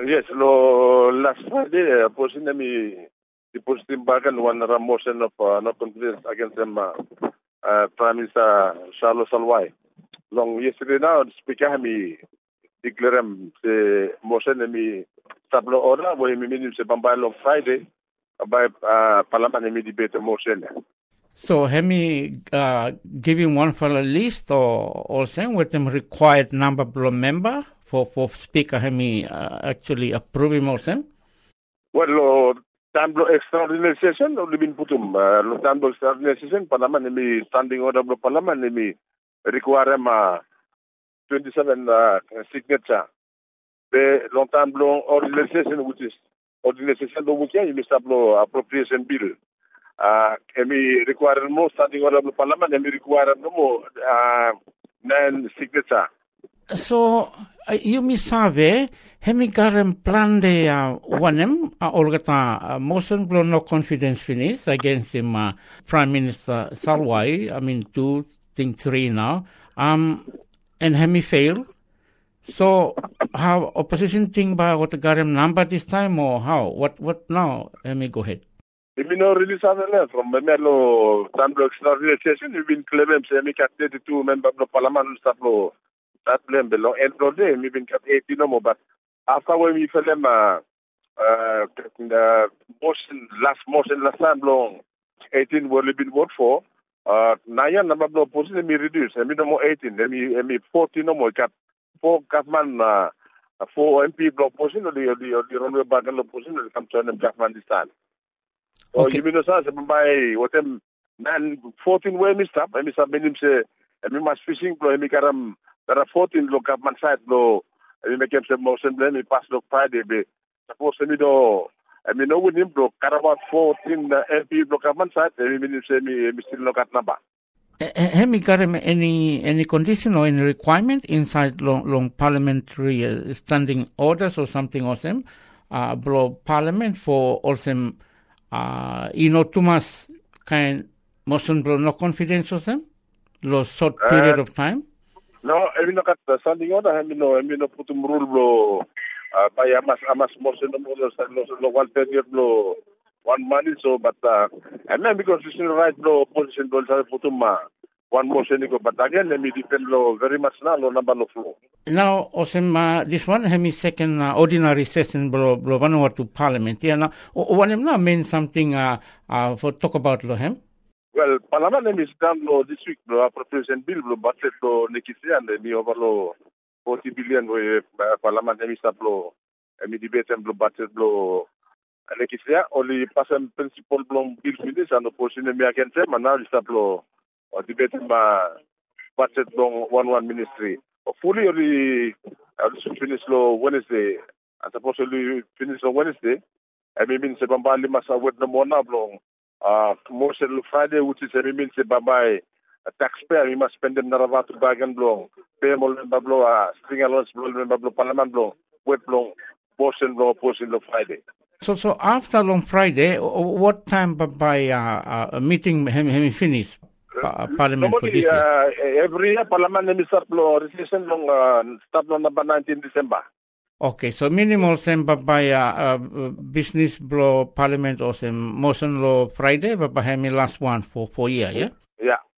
Yes, lo last Friday, posing nami ipostimbagan one motion of no confidence against them, Prime Minister Charles Salwai. Long yesterday now, speaker hami declare the motion nami tablo order, where he means se bambay long Friday, by Parliament nami debate motion. So, hemi giving one for a list or saying with them required number of member for speaker hemi actually approving motion? Well, Tamblo extraordinary session only been putum. Tamblo extraordinary session, Parliament nami standing order of Parliament nami require 27 signature. The long Tamblo ordinary session, which is ordinary session, do mukya imi Tamblo appropriation bill. Emi require more standing order of Parliament. Emi require no more 9 signature. So, you misabe, hemi garem plan de wanem, olgata motion blow no confidence finish against him, Prime Minister Salwai, 2, think 3 now, and hemi fail. So, how opposition think by what garem number this time or how? What now? Hemi go ahead. Imi no release from Memelo Tamblo extraordinary session, you've been claiming semi 32 member of the Parliament Stablo. That blame below end of the day, maybe 18 no more. But after when we fell them the last time long 18 were been voted for. Naya number of opposition me reduce. I mean no more 18. I mean 14 no more. Got 4 government 4 MP block opposition or the runway back and opposition will come to them government this time. So you mean no sense by what them 14 way me stop. I mean some say I mean mas fishing blow me karam. There are 14 local government sites, though. I make him some motion, then we pass look Friday. Suppose me do. I mean, no with him, bro. About 14 MP local government sites. I mean, say me still look at number. Have you got any condition or any requirement inside long parliamentary standing orders or something or them? Blow parliament for also, too much kind motion blow no confidence or them? Lo short period of time? No, I mean, look at the standing order. I mean, no, put rule blow by amas motion no 1 period blow 1 month. So, but I mean, because it's right blow position blow put 1 motion go. But again, let me depend blow very much now no number of flow. Now, Osem, this one have me second ordinary session blow 1 or 2 parliament. Yeah, now one now mean something for talk about Lohem. Well, Parliament is done this week, appropriation bill, budget, Nikisia, and the over 40 billion, Parliament is up, and debate and budget, Nikisia, only pass and principal bill finish and opposition American term, and now it's up, debate budget, 1 ministry. Fully, only finish Wednesday, and supposedly finish on Wednesday. I mean, Sebambali must have with the more now, motion Friday, which is a means by a taxpayer, we must spend them Naravatu bag and blow, pay member blow, string allowance member blow, parliament blow, wet blow, motion blow, Friday. So after long Friday, what time by meeting him finish parliament for this year? Every year parliament is start blow recession long start on number 19 December. Okay, so minimal same by business blow parliament or some motion law Friday, but by me last one for 4 years, yeah? Yeah.